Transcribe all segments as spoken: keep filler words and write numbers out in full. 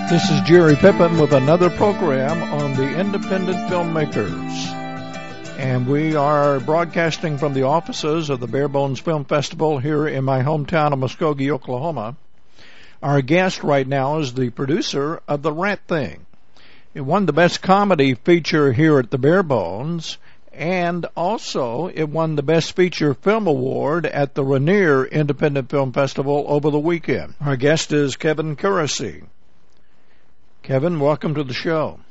This is Jerry Pippin with another program on the Independent Filmmakers. And we are broadcasting from the offices of the Bare Bones Film Festival here in my hometown of Muskogee, Oklahoma. Our guest right now is the producer of The Rat Thing. It won the Best Comedy Feature here at the Bare Bones, and also it won the Best Feature Film Award at the Rainier Independent Film Festival over the weekend. Our guest is Kevin Kurosy. Kevin, welcome to the show.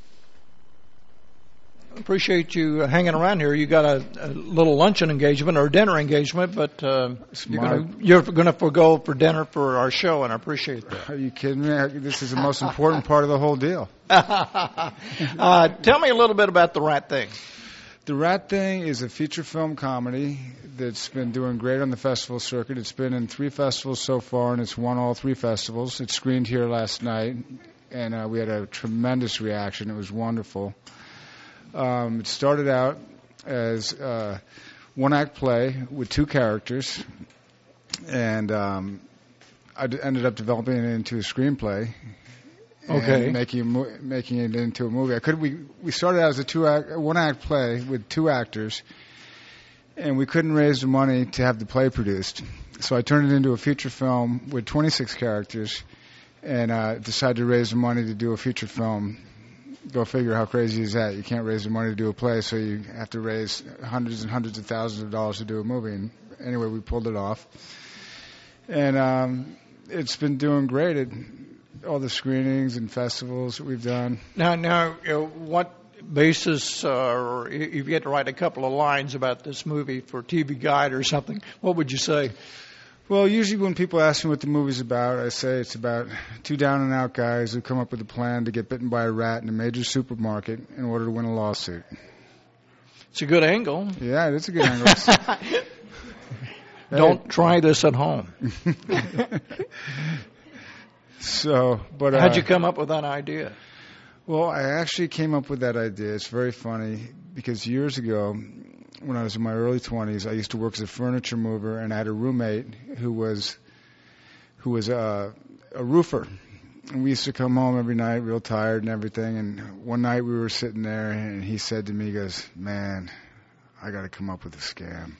Appreciate you hanging around here. You got a, a little luncheon engagement or dinner engagement, but uh, you're going to forego for dinner for our show, and I appreciate that. Are you kidding me? This is the most important part of the whole deal. uh, tell me a little bit about The Rat Thing. The Rat Thing is a feature film comedy that's been doing great on the festival circuit. It's been in three festivals so far, and it's won all three festivals. It screened here last night, and uh, we had a tremendous reaction. It was wonderful. Um, it started out as a one-act play with two characters, and um, I d- ended up developing it into a screenplay. Okay. And making mo- making it into a movie. I could we we started out as a two act one act play with two actors, and we couldn't raise the money to have the play produced. So I turned it into a feature film with twenty-six characters, and uh, decided to raise the money to do a feature film. Go figure, how crazy is that? You can't raise the money to do a play, so you have to raise hundreds and hundreds of thousands of dollars to do a movie. And anyway, we pulled it off, and um, it's been doing great. It, all the screenings and festivals that we've done. Now, now, you know, what basis, uh, or if you had to write a couple of lines about this movie for T V Guide or something, what would you say? Well, usually when people ask me what the movie's about, I say it's about two down-and-out guys who come up with a plan to get bitten by a rat in a major supermarket in order to win a lawsuit. It's a good angle. Yeah, it's a good angle. Don't try this at home. So, but uh, how'd you come up with that idea? Well, I actually came up with that idea. It's very funny because years ago, when I was in my early twenties, I used to work as a furniture mover, and I had a roommate who was who was a, a roofer. And we used to come home every night real tired and everything. And one night we were sitting there, and he said to me, he goes, "Man, I got to come up with a scam."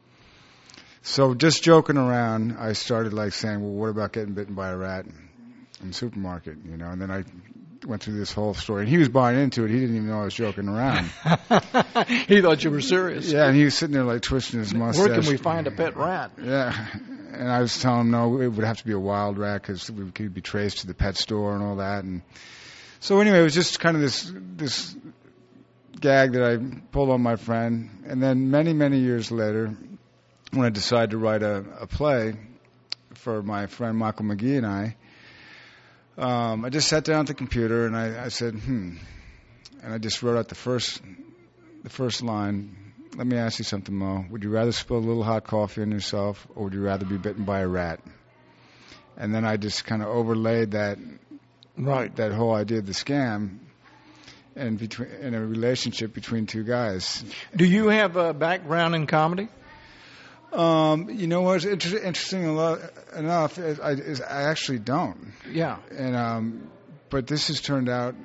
So just joking around, I started like saying, "Well, what about getting bitten by a rat in the supermarket?" You know, and then I went through this whole story, and he was buying into it. He didn't even know I was joking around. He thought you were serious. Yeah, and he was sitting there like twisting his mustache. Where can we find a pet rat? Yeah, and I was telling him no, it would have to be a wild rat because we could be traced to the pet store and all that. And so anyway, it was just kind of this this gag that I pulled on my friend. And then many many years later, when I decided to write a, a play for my friend Michael McGee and I. Um, I just sat down at the computer and I, I said, hmm, and I just wrote out the first, the first line. Let me ask you something, Mo. Would you rather spill a little hot coffee on yourself, or would you rather be bitten by a rat? And then I just kind of overlaid that, right, that whole idea of the scam, and between in a relationship between two guys. Do you have a background in comedy? Um, you know what's inter- interesting enough is I, is I actually don't. Yeah. And um, but this has turned out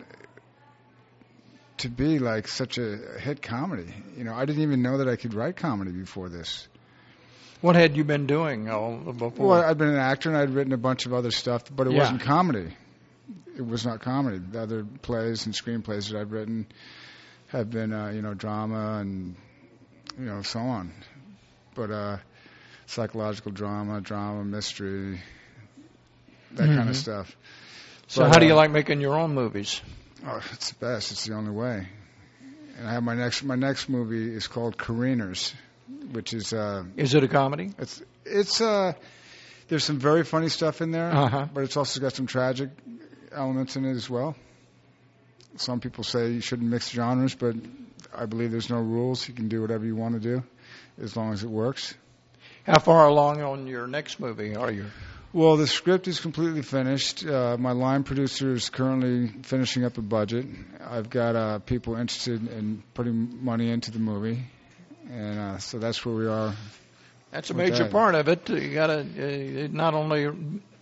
to be like such a hit comedy. You know, I didn't even know that I could write comedy before this. What had you been doing all before? Well, I'd been an actor and I'd written a bunch of other stuff, but it yeah. wasn't comedy. It was not comedy. The other plays and screenplays that I've written have been, uh, you know, drama and you know so on. But uh, psychological drama, drama, mystery, that mm-hmm. kind of stuff. So but, how do you uh, like making your own movies? Oh, it's the best. It's the only way. And I have my next my next movie is called Careeners, which is uh, is it a comedy? It's it's uh, there's some very funny stuff in there, uh-huh. but it's also got some tragic elements in it as well. Some people say you shouldn't mix genres, but I believe there's no rules. You can do whatever you want to do, as long as it works. How far along on your next movie are you? Well, the script is completely finished. Uh, my line producer is currently finishing up a budget. I've got uh, people interested in putting money into the movie, and uh, so that's where we are. That's a major that. part of it. You got to uh, not only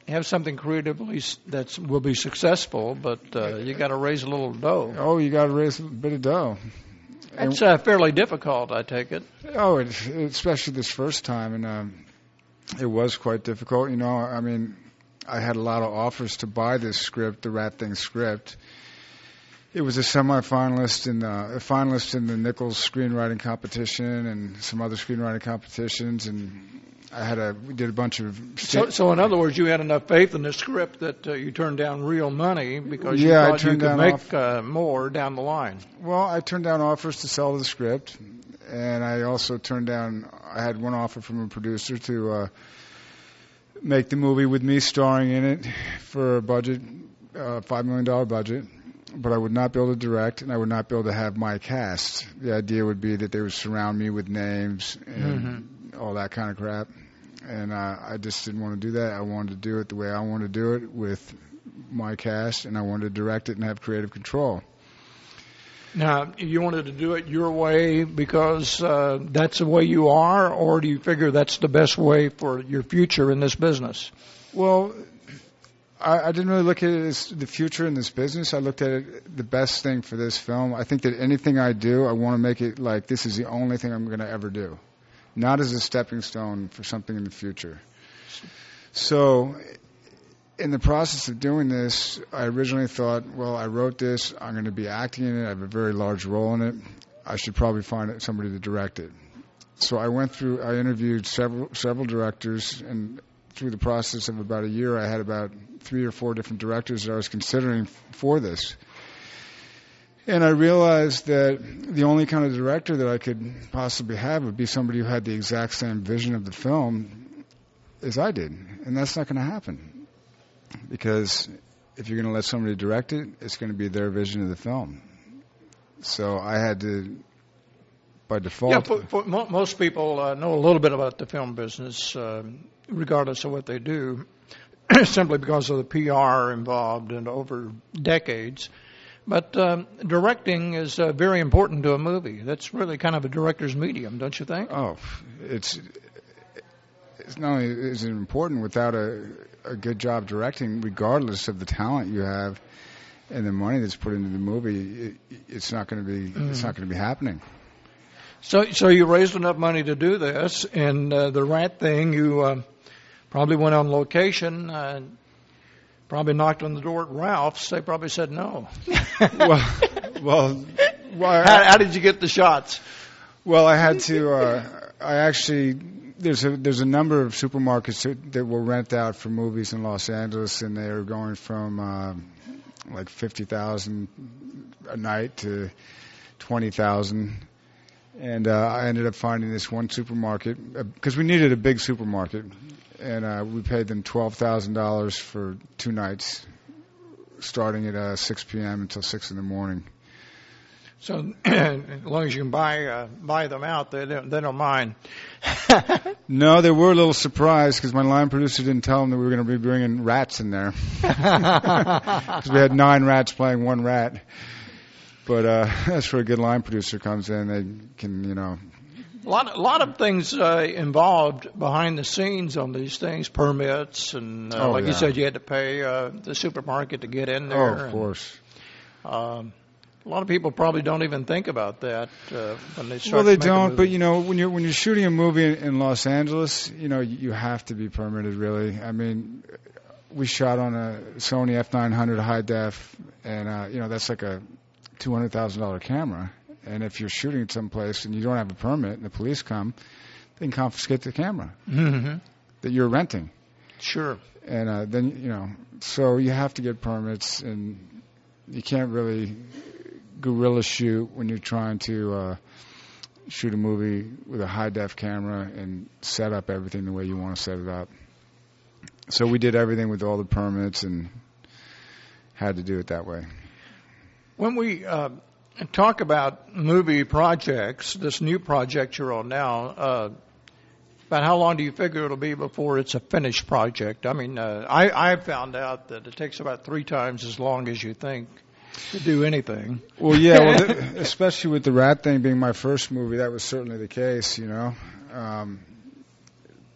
have something creatively that will be successful, but uh, you got to raise a little dough. Oh, you got to raise a bit of dough. It's uh, fairly difficult, I take it. Oh, it, especially this first time, and um, it was quite difficult. You know, I mean, I had a lot of offers to buy this script, the Rat Thing script. It was a semi-finalist in the, a finalist in the Nichols screenwriting competition and some other screenwriting competitions, and I had a we did a bunch of. So, so in other words, you had enough faith in the script that uh, you turned down real money because you yeah, thought you could make uh, more down the line. Well, I turned down offers to sell the script, and I also turned down. I had one offer from a producer to uh, make the movie with me starring in it for a budget, uh, five million dollar budget. But I would not be able to direct, and I would not be able to have my cast. The idea would be that they would surround me with names and mm-hmm. all that kind of crap. And uh, I just didn't want to do that. I wanted to do it the way I wanted to do it with my cast, and I wanted to direct it and have creative control. Now, you wanted to do it your way because uh, that's the way you are, or do you figure that's the best way for your future in this business? Well, I, I didn't really look at it as the future in this business. I looked at it the best thing for this film. I think that anything I do, I want to make it like this is the only thing I'm going to ever do, not as a stepping stone for something in the future. So in the process of doing this, I originally thought, well, I wrote this. I'm going to be acting in it. I have a very large role in it. I should probably find somebody to direct it. So I went through, I interviewed several several directors, and through the process of about a year, I had about three or four different directors that I was considering for this. And I realized that the only kind of director that I could possibly have would be somebody who had the exact same vision of the film as I did. And that's not going to happen. Because if you're going to let somebody direct it, it's going to be their vision of the film. So I had to, by default... Yeah, for, for mo- most people uh, know a little bit about the film business, uh, regardless of what they do, simply because of the P R involved and over decades. But um, directing is uh, very important to a movie. That's really kind of a director's medium, don't you think? Oh, it's it's not only is it important without a, a good job directing, regardless of the talent you have and the money that's put into the movie, it, it's not going to be mm. it's not going to be happening. So, so you raised enough money to do this, and uh, the Rat Thing, you uh, probably went on location. Uh, Probably knocked on the door at Ralph's. They probably said no. well, well, well how, how did you get the shots? Well, I had to. Uh, I actually there's a there's a number of supermarkets that, that will rent out for movies in Los Angeles, and they are going from uh, like fifty thousand a night to twenty thousand. And uh, I ended up finding this one supermarket because we needed a big supermarket. And uh, we paid them twelve thousand dollars for two nights, starting at uh, six p.m. until six in the morning. So as long as you can buy uh, buy them out, they don't, they don't mind. No, they were a little surprised because my line producer didn't tell them that we were going to be bringing rats in there. Because we had nine rats playing one rat. But uh, that's where a good line producer comes in. They can, you know... A lot, a lot of things uh, involved behind the scenes on these things, permits, and uh, oh, like yeah. you said, you had to pay uh, the supermarket to get in there. Oh, of and, course. Um, a lot of people probably don't even think about that uh, when they start. Well, they to make don't. a movie. But you know, when you're when you're shooting a movie in, in Los Angeles, you know, you have to be permitted. Really, I mean, we shot on a Sony F nine hundred high def, and uh, you know, that's like a two hundred thousand dollar camera. And if you're shooting at some place and you don't have a permit and the police come, they can confiscate the camera mm-hmm. that you're renting. Sure. And uh, then, you know, so you have to get permits, and you can't really guerrilla shoot when you're trying to uh, shoot a movie with a high-def camera and set up everything the way you want to set it up. So we did everything with all the permits and had to do it that way. When we... Uh talk about movie projects, this new project you're on now, uh, about how long do you figure it'll be before it's a finished project? I mean, uh, I, I found out that it takes about three times as long as you think to do anything. Well, yeah, well, th- especially with the Rat Thing being my first movie, that was certainly the case, you know. Um,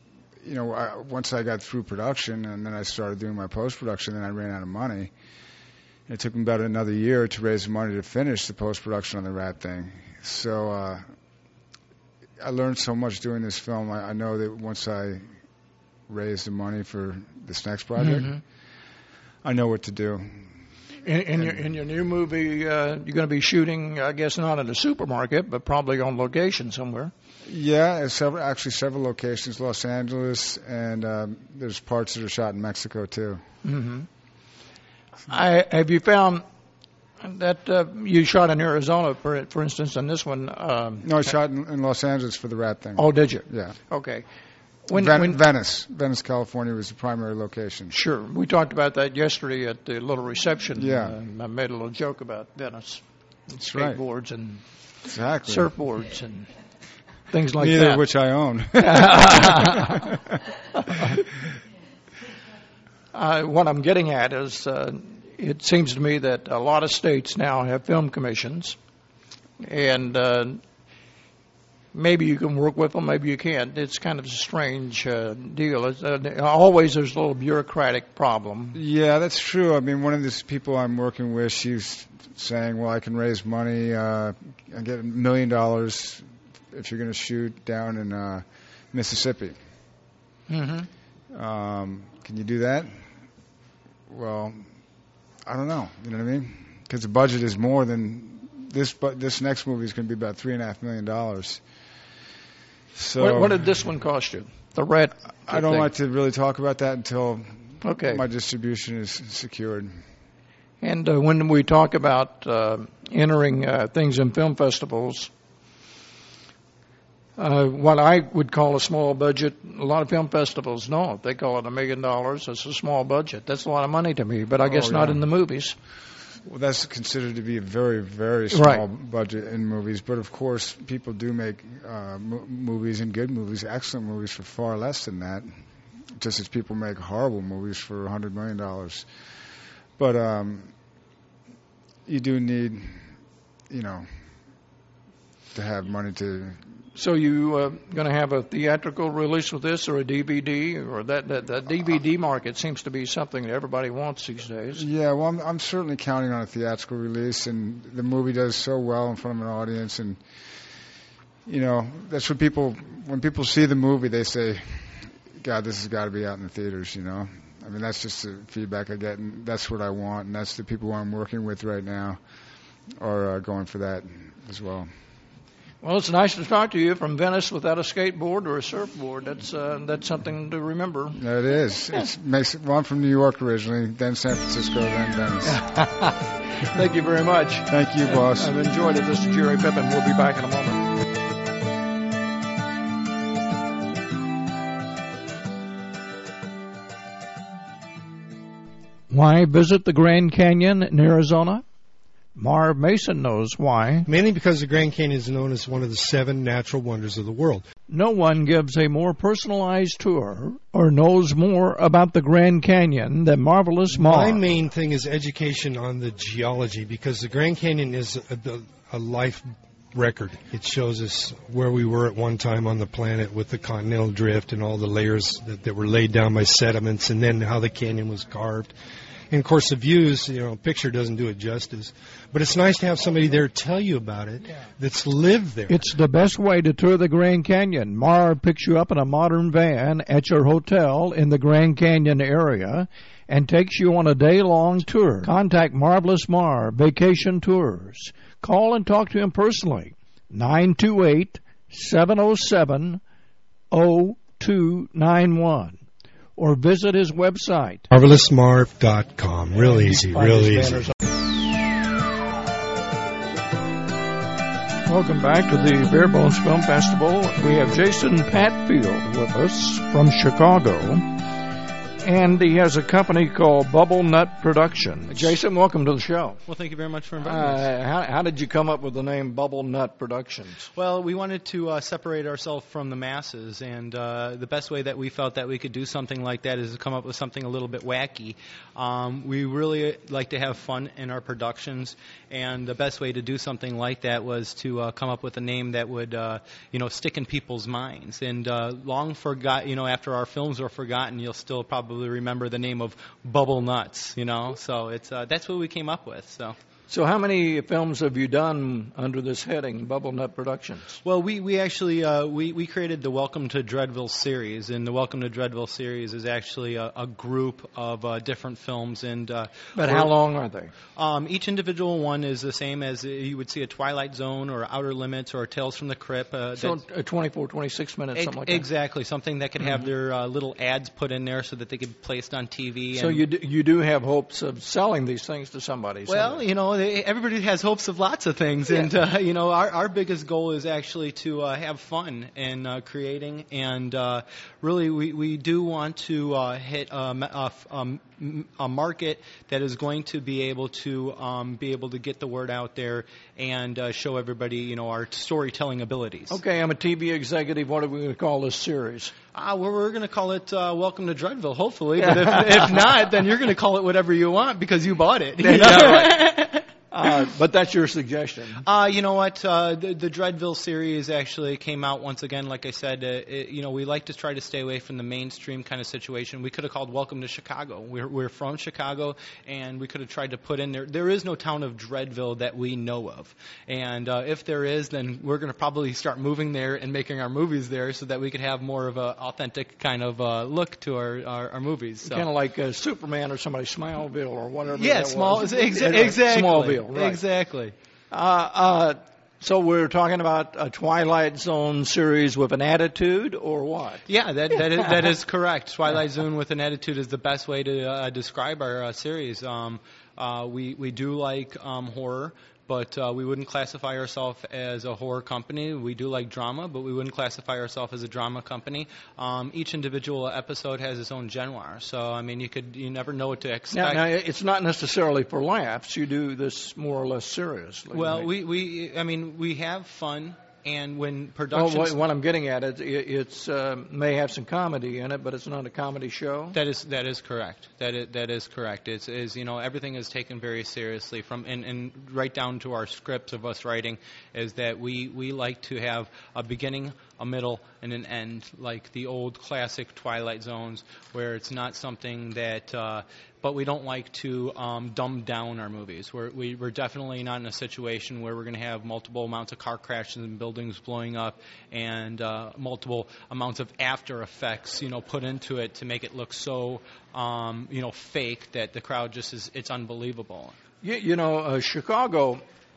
you know, I, once I got through production and then I started doing my post-production, then I ran out of money. It took me about another year to raise the money to finish the post-production on the Rat Thing. So uh, I learned so much doing this film. I, I know that once I raise the money for this next project, mm-hmm. I know what to do. In, in, your, in your new movie, uh, you're going to be shooting, I guess, not in a supermarket, but probably on location somewhere. Yeah, several, actually several locations, Los Angeles, and um, there's parts that are shot in Mexico, too. Mm-hmm. I, have you found that uh, you shot in Arizona, for for instance, and this one? Um, no, I shot in, in Los Angeles for the Rat Thing. Oh, did you? Yeah. Okay. When, Ven- when, Venice, Venice, California was the primary location. Sure, we talked about that yesterday at the little reception. Yeah, uh, I made a little joke about Venice, That's skateboards right. and exactly. surfboards and things like Neither that. of which I own. uh, what I'm getting at is, uh, it seems to me that a lot of states now have film commissions, and uh, maybe you can work with them, maybe you can't. It's kind of a strange uh, deal. It's, uh, always there's a little bureaucratic problem. Yeah, that's true. I mean, one of these people I'm working with, she's saying, well, I can raise money uh, and get a million dollars if you're going to shoot down in uh, Mississippi. Mm-hmm. Um, can you do that? Well, I don't know. You know what I mean? Because the budget is more than this. But this next movie is going to be about three and a half million dollars. So, what, what did this one cost you? The Rat. I don't thing. like to really talk about that until okay. my distribution is secured. And uh, when we talk about uh, entering uh, things in film festivals, uh, what I would call a small budget, a lot of film festivals don't. They call it a million dollars. It's a small budget. That's a lot of money to me, but I guess oh, yeah. not in the movies. Well, that's considered to be a very, very small right. budget in movies. But, of course, people do make uh, mo- movies and good movies, excellent movies for far less than that, just as people make horrible movies for one hundred million dollars. But um, you do need, you know, to have money to... So you uh, going to have a theatrical release with this, or a D V D, or that that the D V D market seems to be something that everybody wants these days. Yeah, well, I'm, I'm certainly counting on a theatrical release, and the movie does so well in front of an audience, and you know that's what people when people see the movie, they say, "God, this has got to be out in the theaters." You know, I mean that's just the feedback I get, and that's what I want, and that's the people who I'm working with right now are uh, going for that as well. Well, it's nice to talk to you from Venice without a skateboard or a surfboard. That's uh, that's something to remember. Yeah, it is. It's makes well, I'm from New York originally, then San Francisco, then Venice. Thank you very much. Thank you, boss. I've enjoyed it. This is Jerry Pippin. We'll be back in a moment. Why visit the Grand Canyon in Arizona? Marv Mason knows why. Mainly because the Grand Canyon is known as one of the seven natural wonders of the world. No one gives a more personalized tour or knows more about the Grand Canyon than Marvelous Marv. My main thing is education on the geology, because the Grand Canyon is a, a life record. It shows us where we were at one time on the planet with the continental drift and all the layers that, that were laid down by sediments, and then how the canyon was carved. And, of course, the views, you know, a picture doesn't do it justice. But it's nice to have somebody there tell you about it that's lived there. It's the best way to tour the Grand Canyon. Marv picks you up in a modern van at your hotel in the Grand Canyon area and takes you on a day-long tour. Contact Marvelous Marv Vacation Tours. Call and talk to him personally. nine two eight, seven oh seven, oh two nine one. Or visit his website. Marvelous Marv dot com. Real easy, real easy. Welcome back to the Bare Bones Film Festival. We have Jason Patfield with us from Chicago. and he has a company called Bubble Nut Productions. Jason, welcome to the show. Well, thank you very much for inviting uh, us. How, how did you come up with the name Bubble Nut Productions? Well, we wanted to uh, separate ourselves from the masses, and uh, the best way that we felt that we could do something like that is to come up with something a little bit wacky. Um, we really like to have fun in our productions, and the best way to do something like that was to uh, come up with a name that would, uh, you know, stick in people's minds. And uh, long forgot, you know, after our films are forgotten, you'll still probably remember the name of Bubble Nuts, you know. So it's uh, that's what we came up with. So. So how many films have you done under this heading, Bubble Nut Productions? Well, we, we actually uh, we, we created the Welcome to Dreadville series, and the Welcome to Dreadville series is actually a, a group of uh, different films. And uh, But how long are they? Um, each individual one is the same as you would see a Twilight Zone or Outer Limits or Tales from the Crypt. Uh, so uh, twenty-four, twenty-six minutes, ex- something like that? Exactly, something that could have Mm-hmm. their uh, little ads put in there so that they could be placed on T V. So and you do, you do have hopes of selling these things to somebody? Well, someday. you know, they, everybody has hopes of lots of things, Yeah. and uh, you know, our our biggest goal is actually to uh, have fun in uh, creating, and uh, really, we, we do want to uh, hit um, a, um, a market that is going to be able to um, be able to get the word out there and uh, show everybody, you know, our storytelling abilities. Okay, I'm a T V executive. What are we going to call this series? Uh, well, we're going to call it uh, Welcome to Dreadville, hopefully. But if, if not, then you're going to call it whatever you want because you bought it. You know? Yeah, right. Uh, but that's your suggestion. Uh, you know what? Uh, the, the Dreadville series actually came out once again. Like I said, uh, it, you know, we like to try to stay away from the mainstream kind of situation. We could have called Welcome to Chicago. We're, we're from Chicago, and we could have tried to put in there. There is no town of Dreadville that we know of. And uh, if there is, then we're going to probably start moving there and making our movies there so that we could have more of an authentic kind of uh, look to our, our, our movies. So. Kind of like uh, Superman or somebody, Smallville or whatever. Yeah, that small, was. exa- exactly. Smallville. Right. Exactly. Uh, uh, so we're talking about a Twilight Zone series with an attitude, or what? Yeah, that that is, that is correct. Twilight Zone with an attitude is the best way to uh, describe our uh, series. Um, uh, we we do like um, horror, but uh, we wouldn't classify ourselves as a horror company. We do like drama, but we wouldn't classify ourselves as a drama company. Um, each individual episode has its own genre, so I mean, you could you never know what to expect. Now, now, it's not necessarily for laughs. You do this more or less seriously. Well, right? we, we I mean, we have fun. And when Well, productions... what, what I'm getting at is it it's, uh, may have some comedy in it, but it's not a comedy show. That is that is correct. That is, that is correct. It's is you know everything is taken very seriously from and, and right down to our scripts of us writing is that we, we like to have a beginning, a middle, and an end like the old classic Twilight Zones where it's not something that. Uh, But we don't like to um, dumb down our movies. We're, we, we're definitely not in a situation where we're going to have multiple amounts of car crashes and buildings blowing up and uh, multiple amounts of after effects, you know, put into it to make it look so, um, you know, fake that the crowd just is, it's unbelievable. You, you know, uh, Chicago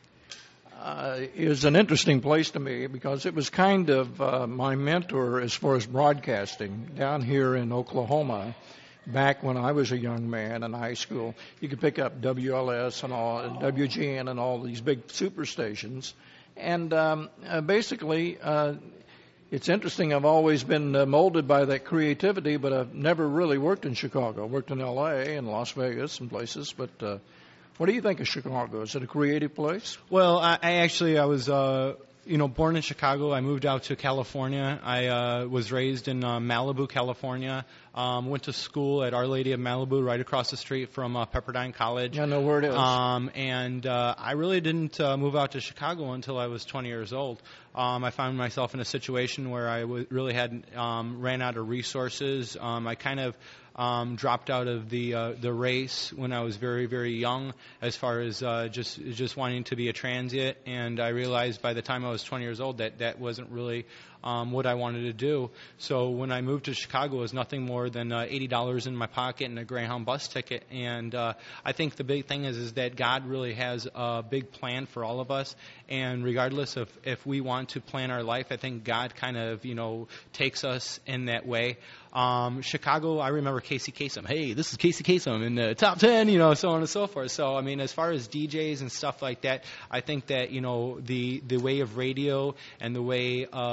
uh, is an interesting place to me because it was kind of uh, my mentor as far as broadcasting down here in Oklahoma. Back when I was a young man in high school, you could pick up W L S and all, and W G N and all these big superstations. And um, uh, basically, uh, it's interesting. I've always been uh, molded by that creativity, but I've never really worked in Chicago. I worked in L A and Las Vegas and places. But uh, what do you think of Chicago? Is it a creative place? Well, I, I actually I was. Uh You know, born in Chicago, I moved out to California. I uh, was raised in uh, Malibu, California. Um, went to school at Our Lady of Malibu, right across the street from uh, Pepperdine College. I know where it is. Um, and uh, I really didn't uh, move out to Chicago until I was twenty years old. Um, I found myself in a situation where I w- really had um, ran out of resources. Um, I kind of um, dropped out of the uh, the race when I was very, very young, as far as uh, just just wanting to be a transient. And I realized by the time I was twenty years old that that wasn't really um, what I wanted to do. So when I moved to Chicago, it was nothing more than uh, eighty dollars in my pocket and a Greyhound bus ticket. And uh, I think the big thing is is that God really has a big plan for all of us. And regardless of if we want to plan our life, I think God kind of, you know, takes us in that way. Um, Chicago, I remember Casey Kasem. Hey, this is Casey Kasem in the top ten, you know, so on and so forth. So, I mean, as far as D Js and stuff like that, I think that, you know, the, the way of radio and the way of the internet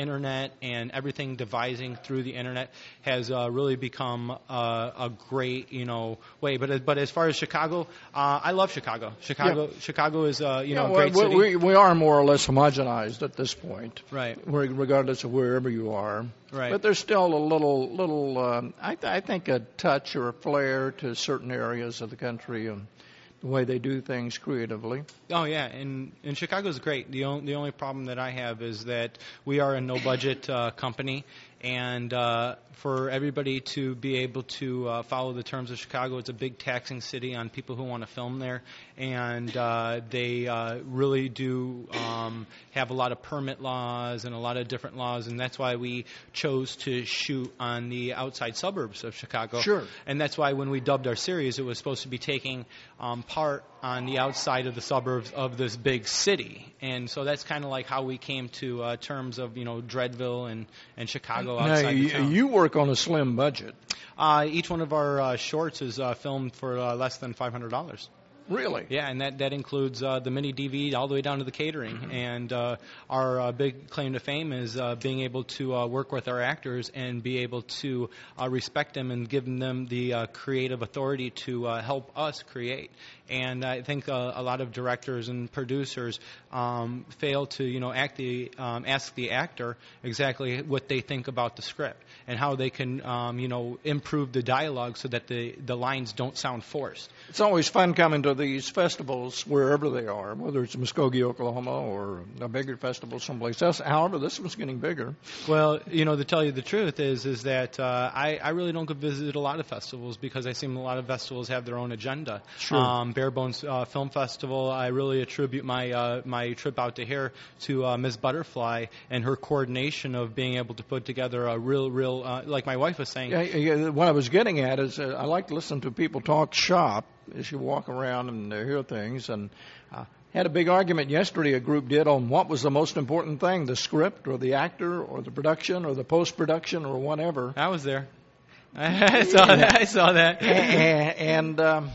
internet and everything devising through the internet has uh, really become uh, a great, you know, way. But but as far as Chicago, uh, I love Chicago. Chicago, Yeah. Chicago is uh, you Yeah, know a well, great we, city. we we are more or less homogenized at this point, Right. re- regardless of wherever you are. Right. But there's still a little little um, I th- I think a touch or a flair to certain areas of the country and the way they do things creatively. Oh yeah, and and Chicago's great. The only the only problem that I have is that we are a no budget uh, company, and uh, for everybody to be able to uh, follow the terms of Chicago, it's a big taxing city on people who want to film there, and uh, they uh, really do um, have a lot of permit laws and a lot of different laws, and that's why we chose to shoot on the outside suburbs of Chicago. Sure. And that's why when we dubbed our series, it was supposed to be taking um, part on the outside of the suburbs of this big city, and so that's kind of like how we came to uh, terms of you know Dreadville and and Chicago outside Now, the you, town. you work on a slim budget. Uh, each one of our uh, shorts is uh, filmed for uh, less than five hundred dollars. Really? Yeah, and that, that includes uh, the mini D V D all the way down to the catering. Mm-hmm. And uh, our uh, big claim to fame is uh, being able to uh, work with our actors and be able to uh, respect them and give them the uh, creative authority to uh, help us create. And I think uh, a lot of directors and producers um, fail to, you know, act the, um, ask the actor exactly what they think about the script and how they can, um, you know, improve the dialogue so that the, the lines don't sound forced. It's always fun coming to these festivals wherever they are, whether it's Muskogee, Oklahoma, or a bigger festival someplace else. However, this one's getting bigger. Well, you know, to tell you the truth is is that uh, I, I really don't go visit a lot of festivals because I see a lot of festivals have their own agenda. Sure. Um, Bare Bones uh, Film Festival, I really attribute my uh, my trip out to here to uh, Miz Butterfly and her coordination of being able to put together a real, real, uh, like my wife was saying. Yeah, yeah, what I was getting at is uh, I like to listen to people talk shop as you walk around and uh, hear things. And uh, had a big argument yesterday a group did on what was the most important thing, the script or the actor or the production or the post-production or whatever. I was there. I saw that. I saw that. and and um,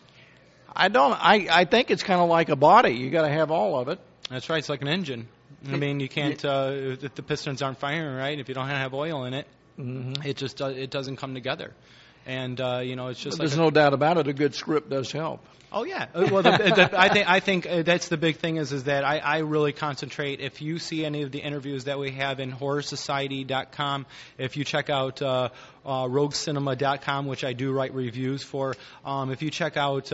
I don't. I, I think it's kind of like a body. You got to have all of it. That's right. It's like an engine. I mean, you can't uh, if the pistons aren't firing right. If you don't have oil in it, Mm-hmm. it just uh, it doesn't come together. And uh, you know, it's just But like there's a, no doubt about it. A good script does help. Oh yeah. Uh, Well, the, the, I think I think uh, that's the big thing is is that I, I really concentrate. If you see any of the interviews that we have in horror society dot com, if you check out uh, uh, rogue cinema dot com, which I do write reviews for, um, if you check out uh,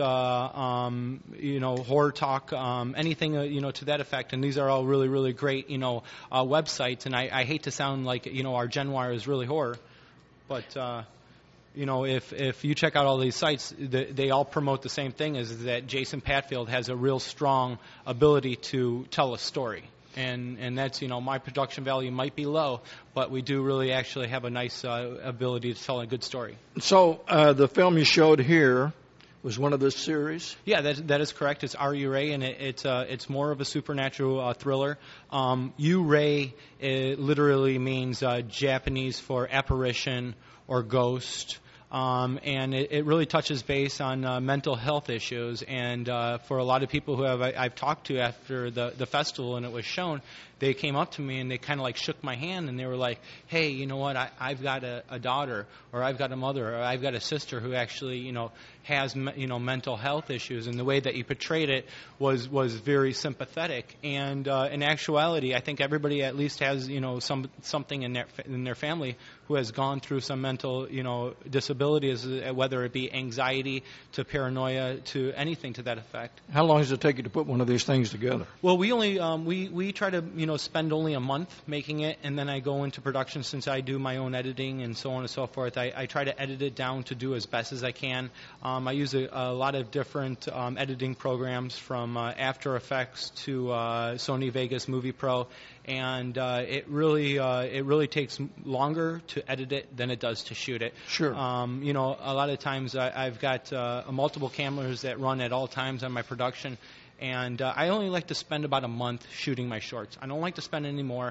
um, you know Horror Talk, um, anything uh, you know to that effect, and these are all really really great you know uh, websites. And I, I hate to sound like you know our Genwire is really horror, but. Uh, You know, if if you check out all these sites, the, they all promote the same thing: is that Jason Patfield has a real strong ability to tell a story, and and that's you know my production value might be low, but we do really actually have a nice uh, ability to tell a good story. So uh, the film you showed here was one of this series. Yeah, that that is correct. It's R U Ray, and it, it's uh, it's more of a supernatural uh, thriller. Um, U-Ray it literally means uh, Japanese for apparition or ghost. Um, and it, it really touches base on uh, mental health issues. And uh, for a lot of people who have I, I've talked to after the, the festival and it was shown, they came up to me and they kind of like shook my hand and they were like, hey, you know what, I, I've got a, a daughter or I've got a mother or I've got a sister who actually, you know, has, you know, mental health issues. And the way that you portrayed it was, was very sympathetic. And uh, in actuality, I think everybody at least has, you know, some something in their in their family who has gone through some mental, you know, disabilities, whether it be anxiety to paranoia to anything to that effect. How long does it take you to put one of these things together? Well, we only um, we we try to you know spend only a month making it, and then I go into production since I do my own editing and so on and so forth. I, I try to edit it down to do as best as I can. Um, I use a, a lot of different um, editing programs from uh, After Effects to uh, Sony Vegas Movie Pro, and uh, it really uh, it really takes longer to edit it than it does to shoot it. Sure. Um, you know, a lot of times I, I've got uh, multiple cameras that run at all times on my production. And uh, I only like to spend about a month shooting my shorts. I don't like to spend any more.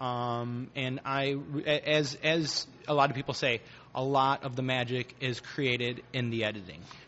Um, and I, as as a lot of people say, a lot of the magic is created in the editing.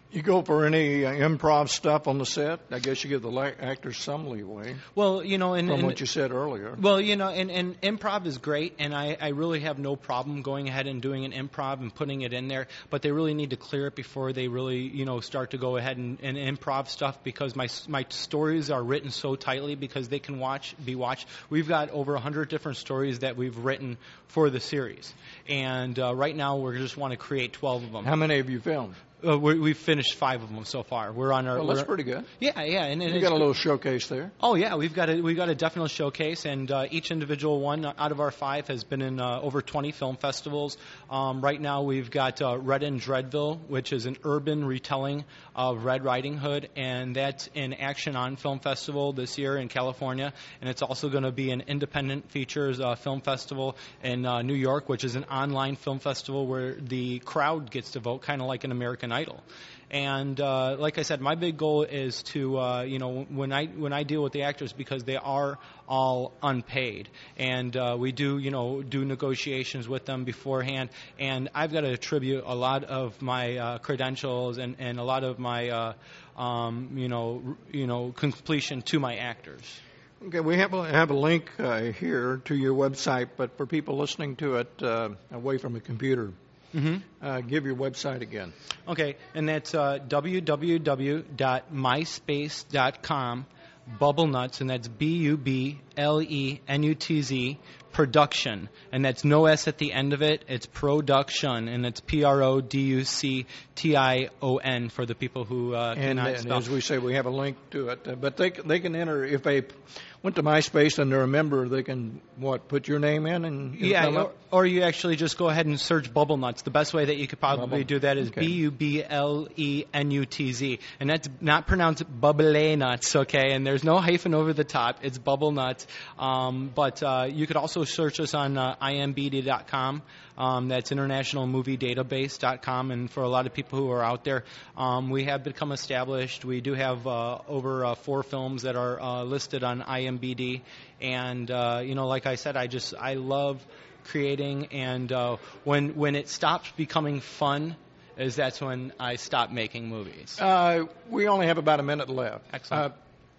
You go for any uh, improv stuff on the set? I guess you give the la- actors some leeway. Well, you know, and, from and what you said earlier. Well, you know, and, and improv is great, and I, I really have no problem going ahead and doing an improv and putting it in there. But they really need to clear it before they really, you know, start to go ahead and, and improv stuff, because my my stories are written so tightly because they can watch be watched. We've got over a hundred different stories that we've written for the series, and uh, right now we just want to create twelve of them. How many have you filmed? Uh, we, we've finished five of them so far. We're on our. Well, that's we're, pretty good. Yeah, yeah, and, and you got a little showcase there. Oh yeah, we've got a we've got a definite showcase, and uh, each individual one out of our five has been in uh, over twenty film festivals. Um, right now, we've got uh, Red in Dreadville, which is an urban retelling of Red Riding Hood, and that's in Action On Film Festival this year in California, and it's also going to be an independent features uh, film festival in uh, New York, which is an online film festival where the crowd gets to vote, kind of like an American Idol. And uh, like I said, my big goal is to, uh, you know, when I when I deal with the actors, because they are all unpaid, and uh, we do, you know, do negotiations with them beforehand, and I've got to attribute a lot of my uh, credentials and, and a lot of my, uh, um, you know, r- you know, completion to my actors. Okay, we have a, have a link uh, here to your website, but for people listening to it uh, away from a computer, Mm-hmm. uh, give your website again. Okay, and that's uh, w w w dot myspace dot com, Bubble Nuts, and that's B U B L E N U T Z, production, and that's no S at the end of it. It's production, and it's P R O D U C T I O N for the people who uh, and, cannot and spell. as we say, we have a link to it. Uh, but they they can enter if they went to MySpace and they're a member. They can what put your name in and it'll Yeah, come or, up? or you actually just go ahead and search Bubble Nuts. The best way that you could probably Bubble. do that is Okay. B U B L E N U T Z, and that's not pronounced Bubble Nuts, okay? And there's no hyphen over the top. It's Bubble Nuts. Um, but uh, you could also search us on uh, I M B D dot com. Um, that's International Movie Database dot com, and for a lot of people who are out there, um, we have become established. We do have uh, over uh, four films that are uh, listed on I M B D, and uh, you know, like I said, I just I love creating, and uh, when when it stops becoming fun, is that's when I stop making movies. Uh, we only have about a minute left. Excellent. Uh,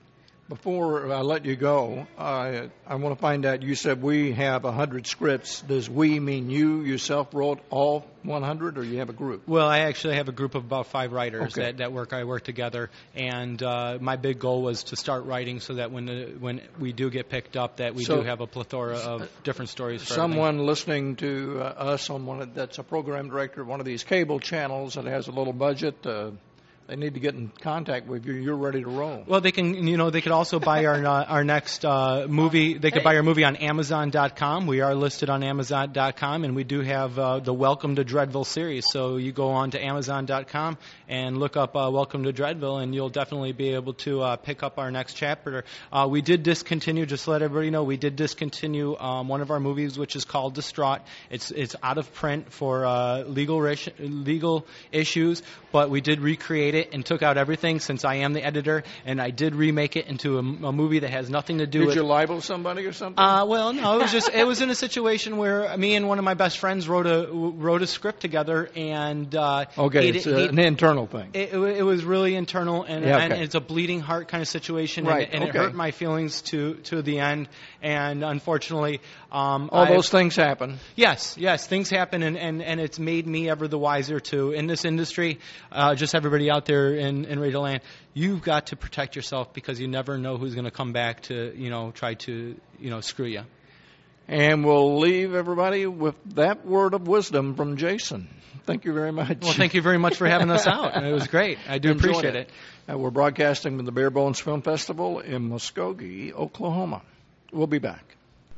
before I let you go, uh, I want to find out, you said we have one hundred scripts. Does we mean you yourself wrote all one hundred, or you have a group? Well, I actually have a group of about five writers Okay. that, that work. I work together, and uh, my big goal was to start writing so that when the, when we do get picked up, that we So- do have a plethora of different stories for Someone listening to uh, us on one of, that's a program director of one of these cable channels that has a little budget, uh, they need to get in contact with you. You're ready to roll. Well, they can, you know, they could also buy our uh, our next uh, movie. They could buy our movie on Amazon dot com. We are listed on Amazon dot com, and we do have uh, the Welcome to Dreadville series. So you go on to Amazon dot com and look up uh, Welcome to Dreadville, and you'll definitely be able to uh, pick up our next chapter. Uh, we did discontinue, just to let everybody know, we did discontinue um, one of our movies, which is called Distraught. It's it's out of print for uh, legal res- legal issues, but we did recreate it and took out everything, since I am the editor, and I did remake it into a, a movie that has nothing to do Did with. you libel somebody or something? Uh, well, no, it was just it was in a situation where me and one of my best friends wrote a wrote a script together, and uh, okay, he it's did- uh, he- an internal thing. it, it, it was really internal, and, Yeah, and okay. it's a bleeding heart kind of situation, Right, and, and okay. it hurt my feelings to to the end. And unfortunately, um, All I- those things happen. Yes, yes, things happen, and, and, and it's made me ever the wiser too. In this industry, uh, just everybody out there in, in Radio Land, you've got to protect yourself, because you never know who's going to come back to, you know, try to, you know, screw you. And we'll leave everybody with that word of wisdom from Jason. Thank you very much. Well, thank you very much for having us out. It was great. I do Enjoyed appreciate it. Uh, we're broadcasting from the Bare Bones Film Festival in Muskogee, Oklahoma. We'll be back.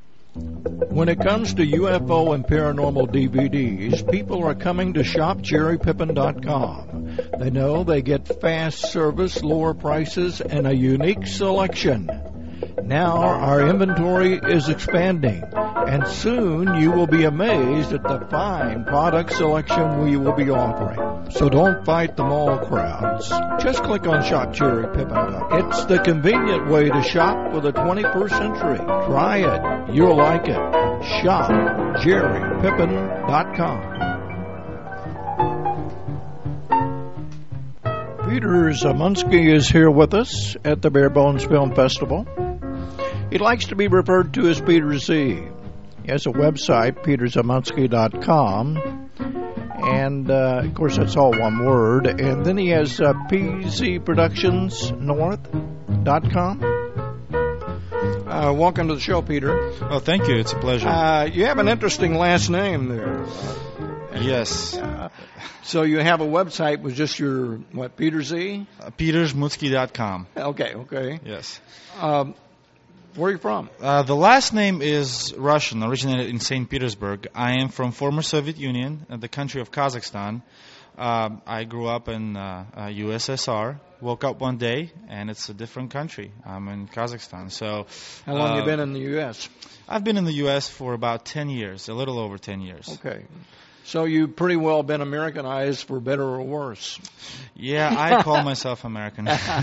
When it comes to U F O and paranormal D V Ds, people are coming to shop jerry pippin dot com. They know they get fast service, lower prices, and a unique selection. Now our inventory is expanding, and soon you will be amazed at the fine product selection we will be offering. So don't fight the mall crowds. Just click on shop jerry pippin dot com. It's the convenient way to shop for the twenty-first century. Try it. You'll like it. shop jerry pippin dot com. Peter Zamunski is here with us at the Bare Bones Film Festival. He likes to be referred to as Peter Z. He has a website, peter zamunski dot com, and uh, of course that's all one word. And then he has uh, p z productions north dot com. Uh, welcome to the show, Peter. Oh, thank you. It's a pleasure. Uh, you have an interesting last name there. Yes. Uh, so you have a website with just your, what, Peter Z? Uh, peter zamunski dot com. Okay, okay. Yes. Um, where are you from? Uh, the last name is Russian, originated in Saint Petersburg. I am from former Soviet Union, uh, the country of Kazakhstan. Uh, I grew up in uh, uh, U S S R. Woke up one day, and it's a different country. I'm in Kazakhstan. So, how long uh, have you been in the U S? I've been in the U S for about ten years, a little over ten years. Okay. So you've pretty well been Americanized, for better or worse. Yeah, I call myself American.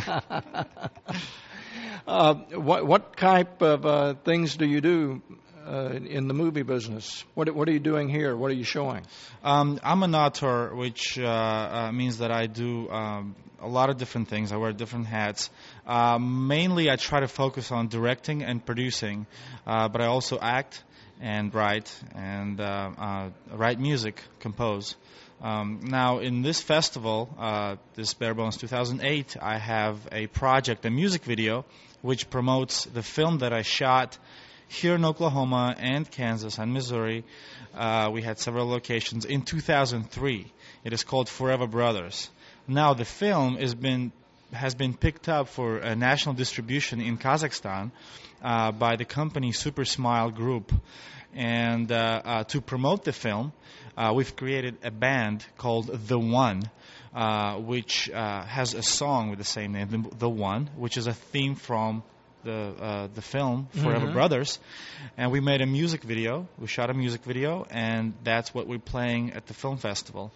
uh, what what type of uh, things do you do uh, in the movie business? What what are you doing here? What are you showing? Um, I'm an author, which uh, uh, means that I do um, a lot of different things. I wear different hats. Uh, mainly, I try to focus on directing and producing, uh, but I also act and write and uh, uh, write music, compose. Um, now, in this festival, uh, this Bare Bones two thousand eight, I have a project, a music video, which promotes the film that I shot here in Oklahoma and Kansas and Missouri. Uh, we had several locations in two thousand three. It is called Forever Brothers. Now, the film has been has been picked up for a national distribution in Kazakhstan uh, by the company Super Smile Group. And uh, uh, to promote the film, uh, we've created a band called The One, uh, which uh, has a song with the same name, The, the One, which is a theme from the uh, the film Forever Mm-hmm. Brothers. And we made a music video. We shot a music video, and that's what we're playing at the film festival.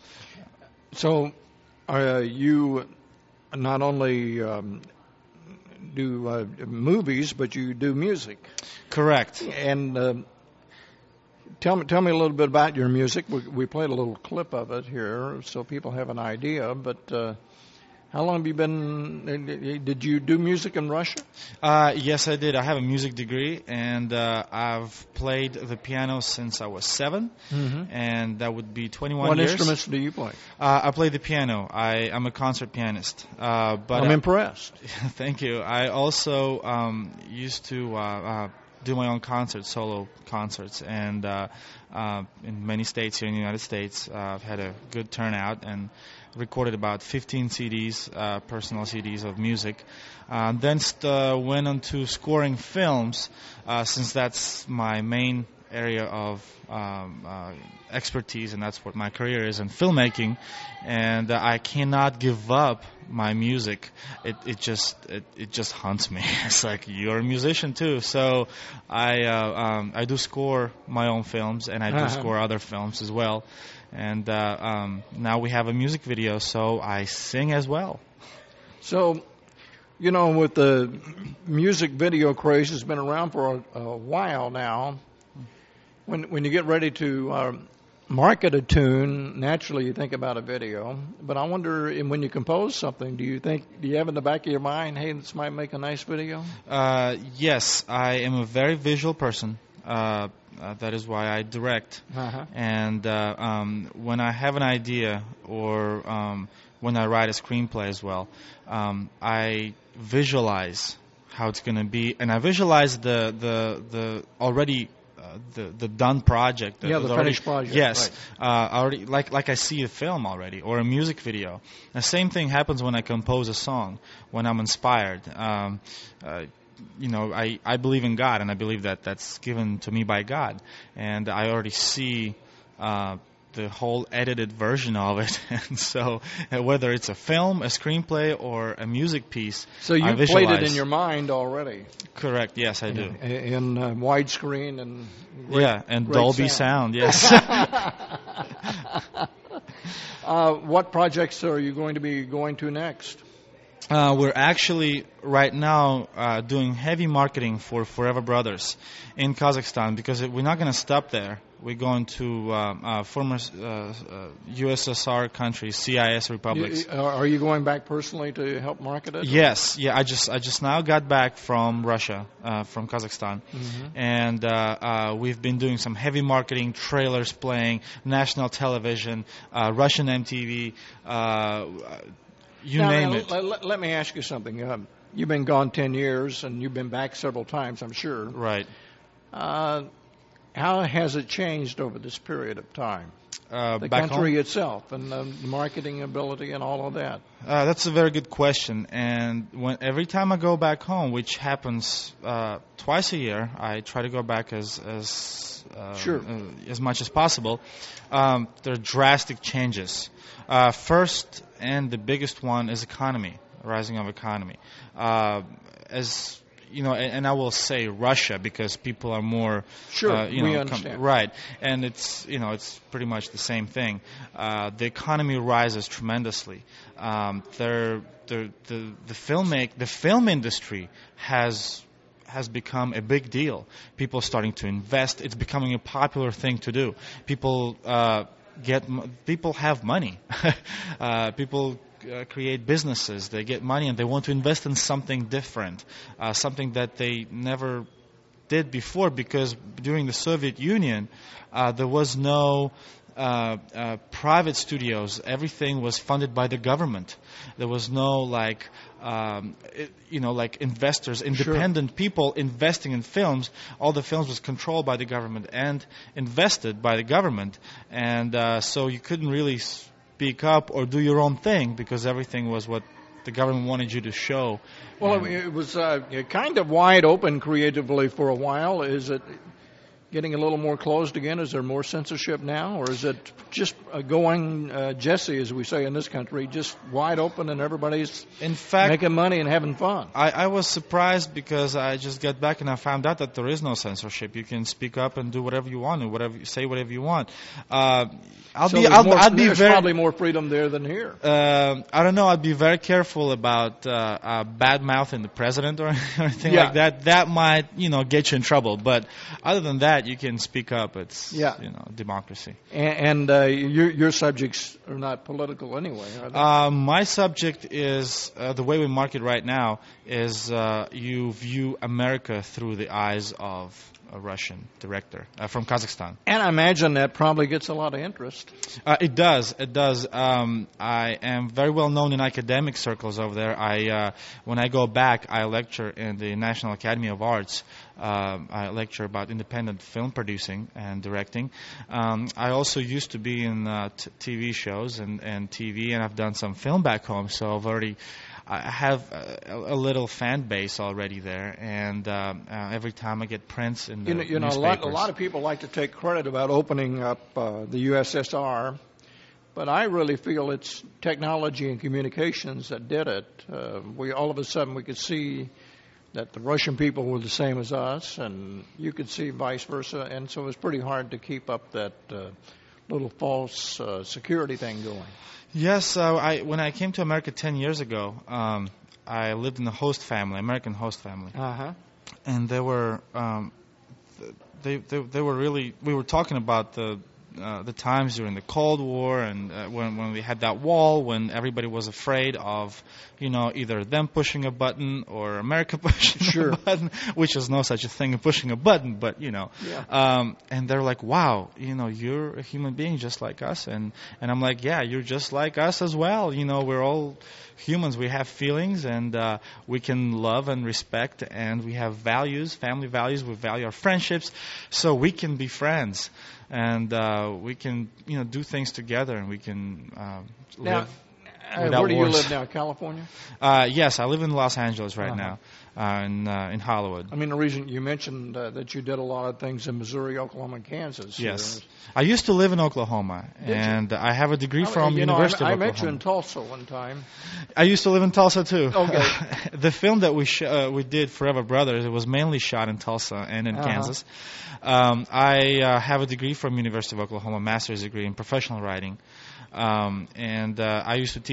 So, uh, you not only um, do uh, movies, but you do music. Correct. And uh, tell me, tell me a little bit about your music. We, we played a little clip of it here, so people have an idea. But uh, how long have you been? Did you do music in Russia? Uh, yes, I did. I have a music degree, and uh, I've played the piano since I was seven, Mm-hmm. and that would be twenty-one What years. instruments do you play? Uh, I play the piano. I, I'm a concert pianist. Uh, but I'm I- impressed. Thank you. I also um, used to uh, uh, do my own concerts, solo concerts, and uh, uh, in many states here in the United States, uh, I've had a good turnout and recorded about fifteen C Ds, uh, personal C Ds of music. Uh, then st- uh, went on to scoring films, uh, since that's my main area of um, uh, expertise, and that's what my career is in filmmaking. And uh, I cannot give up my music. It it just it, it just haunts me. It's like, you're a musician too. So I uh, um, I do score my own films, and I do Uh-huh. score other films as well. And uh, um, now we have a music video, so I sing as well. So, you know, with the music video craze, has been around for a, a while now. When when you get ready to um, market a tune, naturally you think about a video. But I wonder, in- when you compose something, do you think, do you have in the back of your mind, hey, this might make a nice video? Uh, yes, I am a very visual person. Uh, uh, that is why I direct. Uh-huh. And uh, um, when I have an idea, or um, when I write a screenplay as well, um, I visualize how it's going to be, and I visualize the the the already uh, the the done project. that Yeah, was the already- finished project, Yes, right. uh, already like like I see a film already, or a music video. The same thing happens when I compose a song, when I'm inspired. Um, uh, you know, I, I believe in God, and I believe that that's given to me by God. And I already see uh, the whole edited version of it. And so uh, whether it's a film, a screenplay, or a music piece, So I you played it visualize. in your mind already. Correct, yes, I do. In, in uh, widescreen and great, Yeah, and great Dolby sound. sound, yes. uh, what projects are you going to be going to next? Uh, we're actually right now uh, doing heavy marketing for Forever Brothers in Kazakhstan because it, we're not going to stop there. We're going to uh, uh, former uh, uh, U S S R countries, C I S republics. You, are you going back personally to help market it? Yes, yeah. I just I just now got back from Russia, uh, from Kazakhstan, Mm-hmm. and uh, uh, we've been doing some heavy marketing, trailers playing, national television, uh, Russian M T V. Uh, You now, name now, it. Let, let me ask you something. Um, you've been gone ten years, and you've been back several times, I'm sure. Right. Uh, how has it changed over this period of time? Uh, The back country home? itself and the marketing ability and all of that. Uh, that's a very good question. And when every time I go back home, which happens uh, twice a year, I try to go back as as uh, Sure. uh, as much as possible. Um, there are drastic changes. Uh, first and the biggest one is economy, rising of economy. Uh, as you know, and, and I will say Russia because people are more Sure, uh, you we know, understand. com- right, and it's you know it's pretty much the same thing. Uh, the economy rises tremendously. Um, there, the the the film make the film industry has has become a big deal. People are starting to invest. It's becoming a popular thing to do. People uh, get m- people have money. uh, people uh, create businesses. They get money and they want to invest in something different, uh, something that they never did before. Because during the Soviet Union, uh, there was no Uh, uh, private studios. Everything was funded by the government. There was no like, um, it, you know, like investors, independent Sure. people investing in films. All the films was controlled by the government and invested by the government, and uh, so you couldn't really speak up or do your own thing because everything was what the government wanted you to show. Well, And- it, it was uh, kind of wide open creatively for a while. Is it getting a little more closed again? Is there more censorship now, or is it just uh, going uh, Jesse, as we say in this country, just wide open and everybody's in fact, making money and having fun? I, I was surprised because I just got back and I found out that there is no censorship. You can speak up and do whatever you want and whatever say whatever you want. Uh, I'll so be there's I'll, more, I'll be there's very probably more freedom there than here. Um I don't know. I'd be very careful about uh, uh, bad mouthing the president or anything Yeah. like that. That might you know get you in trouble. But other than that, you can speak up. It's Yeah. you know democracy. And, and uh, your, your subjects are not political anyway, are they? Uh, my subject is uh, the way we market right now is uh, you view America through the eyes of a Russian director uh, from Kazakhstan. And I imagine that probably gets a lot of interest. Uh, it does. It does. Um, I am very well known in academic circles over there. I, uh, when I go back, I lecture in the National Academy of Arts. Uh, I lecture about independent film producing and directing. Um, I also used to be in uh, t- T V shows and, and T V, and I've done some film back home. So I've already. I have a, a little fan base already there, and um, uh, every time I get prints in the You know, you know a, newspapers. lot, a lot of people like to take credit about opening up uh, the U S S R, but I really feel it's technology and communications that did it. Uh, we all of a sudden we could see that the Russian people were the same as us, and you could see vice versa, and so it was pretty hard to keep up that uh, little false uh, security thing going. Yes, uh, I when I came to America ten years ago, um, I lived in a host family, American host family, Uh huh. and they were um, th- they, they they were really. We were talking about the uh, the times during the Cold War and uh, when when we had that wall, when everybody was afraid of, you know, either them pushing a button or America pushing Sure. a button, which is no such a thing as pushing a button, but you know. Yeah. Um, and they're like, wow, you know, you're a human being just like us, and and I'm like, yeah, you're just like us as well. You know, we're all humans. We have feelings, and uh, we can love and respect, and we have values, family values. We value our friendships, so we can be friends, and uh, we can, you know, do things together, and we can uh, Now, live. uh, without where do you wars. live now? California? Uh, yes, I live in Los Angeles right Uh-huh. now, uh, in uh, in Hollywood. I mean, the reason you mentioned uh, that you did a lot of things in Missouri, Oklahoma, and Kansas. Yes, Uh, I used to live in Oklahoma, Did you? and I have a degree I- from you know, University I, I of met you Oklahoma. in Tulsa one time. I used to live in Tulsa too. Okay. The film that we sh- uh, we did, Forever Brothers, it was mainly shot in Tulsa and in Uh-huh. Kansas. Um, I uh, have a degree from University of Oklahoma, master's degree in professional writing, um, and uh, I used to teach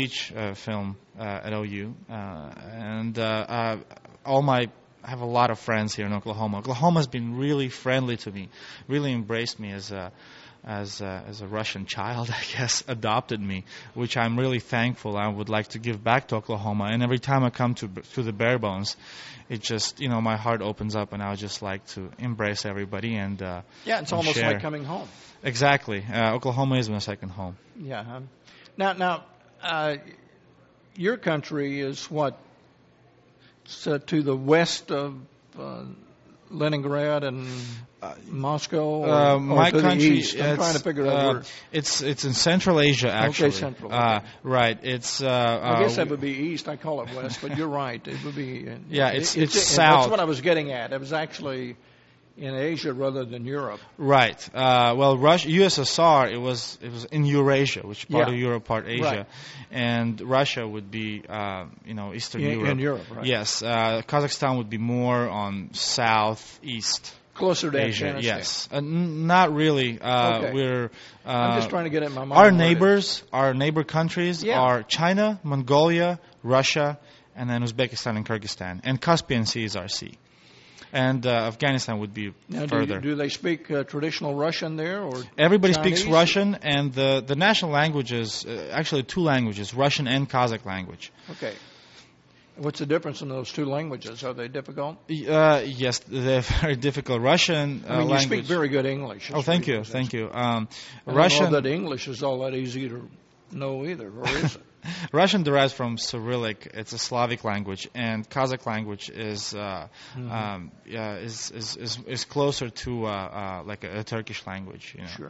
speech uh, film uh, at O U, uh, and uh, uh, all my I have a lot of friends here in Oklahoma. Oklahoma's been really friendly to me, really embraced me as a as a, as a Russian child, I guess, adopted me, which I'm really thankful. I would like to give back to Oklahoma. And every time I come to to the Bare Bones, it just, you know, my heart opens up, and I would just like to embrace everybody and uh, yeah, it's and almost share. like coming home. Exactly. Uh, Oklahoma is my second home. Yeah. Huh? Now, now, uh, your country is what? It's, uh, to the west of uh, Leningrad and uh, Moscow, or, uh, or my to country. the east? I'm trying to figure out uh, where. It's it's in Central Asia, actually. Okay, Central. Okay. Uh, right. It's. Uh, I guess uh, that would be east. I call it west, but you're right. It would be. Uh, Yeah, it's- it, it's it, south. That's what I was getting at. It was actually in Asia rather than Europe. Right. Uh, well, Russia, U S S R, it was it was in Eurasia, which is part Yeah. of Europe, part Asia, Right. and Russia would be, uh, you know, Eastern In, Europe. in Europe, right? Yes. Uh, Kazakhstan would be more on southeast Closer to Asia. Afghanistan. Yes. Uh, n- not really. Uh, Okay. We're. Uh, I'm just trying to get it in my mind. Our where it is. neighbors, our neighbor countries Yeah. are China, Mongolia, Russia, and then Uzbekistan and Kyrgyzstan, and Caspian Sea is our sea. And uh, Afghanistan would be Now, do, further. you, do they speak uh, traditional Russian there, or Everybody Chinese? speaks Russian, and the, the national languages, uh, actually two languages, Russian and Kazakh language. Okay. What's the difference in those two languages? Are they difficult? Uh, yes, they're very difficult. Russian uh, I mean, you language. speak very good English. oh, thank you, thank you. Um, I Russian. don't know that English is all that easy to know either, or is it? Russian derives from Cyrillic. It's a Slavic language, and Kazakh language is uh, Mhm. um, yeah, is, is is is closer to uh, uh, like a, a Turkish language. You know. Sure.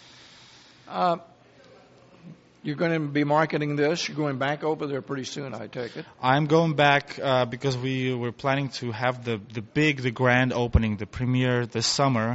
Uh, you're going to be marketing this. You're going back over there pretty soon, I take it. I'm going back uh, because we were planning to have the, the big, the grand opening, the premiere this summer.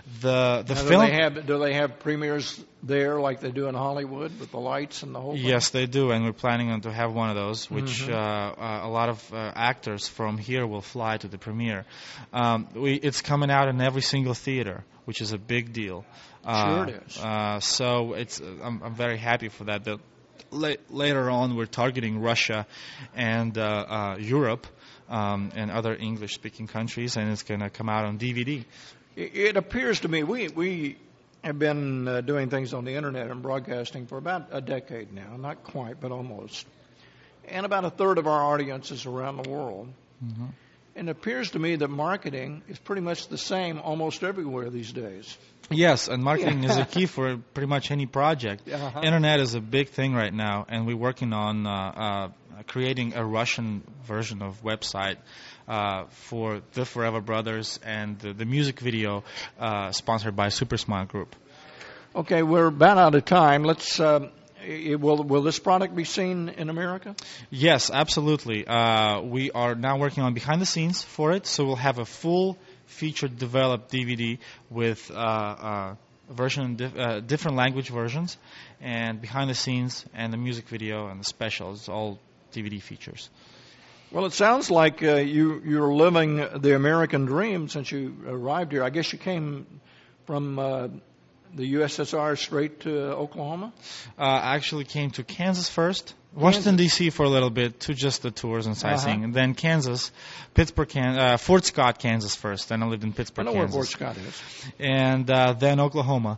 The the Now, film. Do they have do they have premieres there like they do in Hollywood with the lights and the whole thing? Yes, they do, and we're planning on to have one of those, which Mhm. uh, uh, a lot of uh, actors from here will fly to the premiere. Um, we, it's coming out in every single theater, which is a big deal. Uh, Sure it is. Uh, so it's uh, I'm, I'm very happy for that. The, la- later on, we're targeting Russia and uh, uh, Europe um, and other English-speaking countries, and it's going to come out on D V D. It, it appears to me we we have been uh, doing things on the internet and broadcasting for about a decade now, not quite, but almost. And about a third of our audience is around the world. Mm-hmm. And it appears to me that marketing is pretty much the same almost everywhere these days. Yes, and marketing is a key for pretty much any project. Uh-huh. Internet is a big thing right now, and we're working on uh, uh, creating a Russian version of website uh, for the Forever Brothers and the, the music video uh, sponsored by Super Smile Group. Okay, we're about out of time. Let's. Um, it, will will this product be seen in America? Yes, absolutely. Uh, we are now working on behind the scenes for it, so we'll have a full featured developed D V D with uh, uh, version dif- uh, different language versions, and behind the scenes and the music video and the specials, all D V D features. Well, it sounds like uh, you you're living the American dream since you arrived here. I guess you came from uh, the U S S R straight to Oklahoma. Uh, I actually came to Kansas first, Washington D C for a little bit, to just the tours and sightseeing, Uh-huh. and then Kansas, Pittsburgh, Can- uh, Fort Scott, Kansas first. Then I lived in I Pittsburgh, know where Kansas, Fort Scott is. and uh, then Oklahoma.